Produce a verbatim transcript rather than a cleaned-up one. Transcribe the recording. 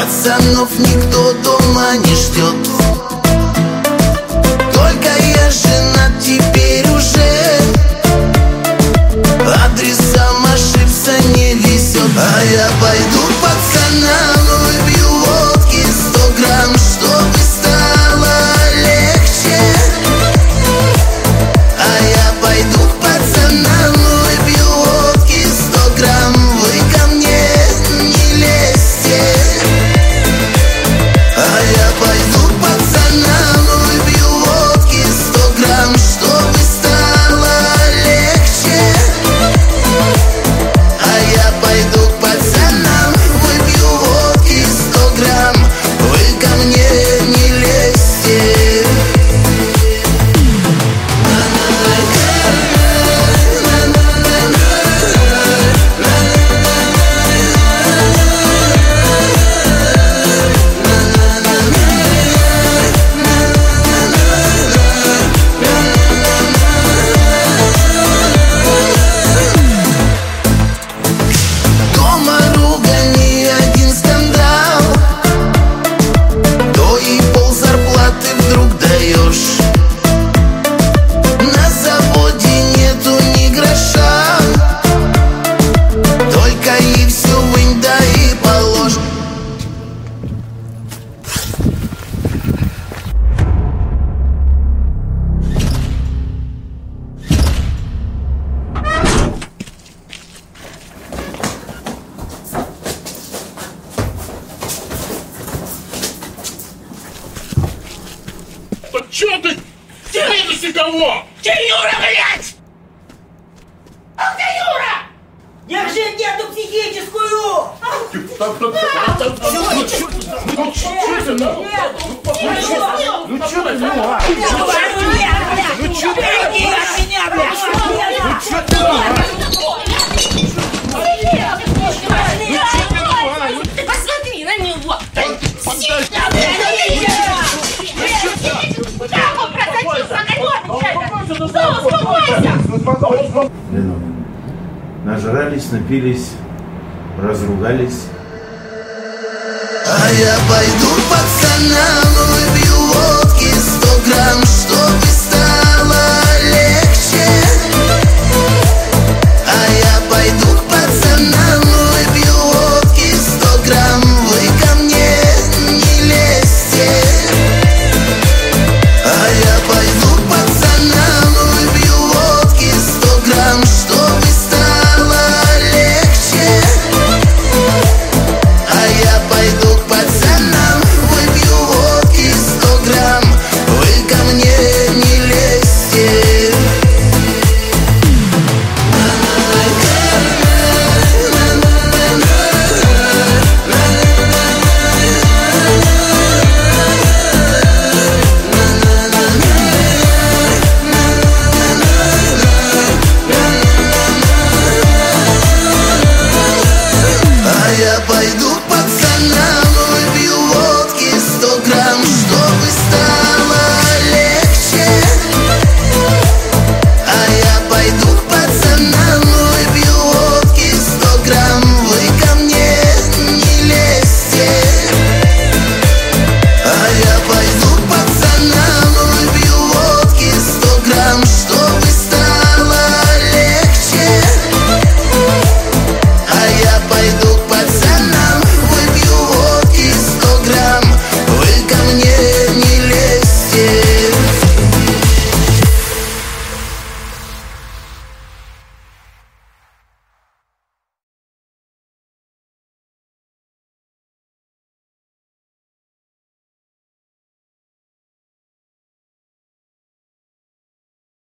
пацанов никто дома не ждет. Только я женат теперь уже, адресом ошибся не везет. А я пойду к пацанам, выпью водки сто грамм, чтобы стало легче. А я пойду к пацанам, выпью водки сто грамм, вы ко мне не лезьте. А я пойду к пацанам, выпью водки сто грамм, чтобы стало легче. А я пойду к пацанам, выпью водки сто грамм, вы ко мне не лезьте. Дома ругани, один скандал, то и пол зарплаты вдруг даешь. На заводе нету ни гроша, только и все вынь да и положь. Чё ты? Терпите кого? Ты Юра, блядь! Ах ты Юра! Я же нету психическую! Ну чё ты нахуй? Ну чё ты нахуй? Ну чё ты Ну чё ты Ты посмотри на него! Нажрались, напились, разругались. А я пойду к пацанам,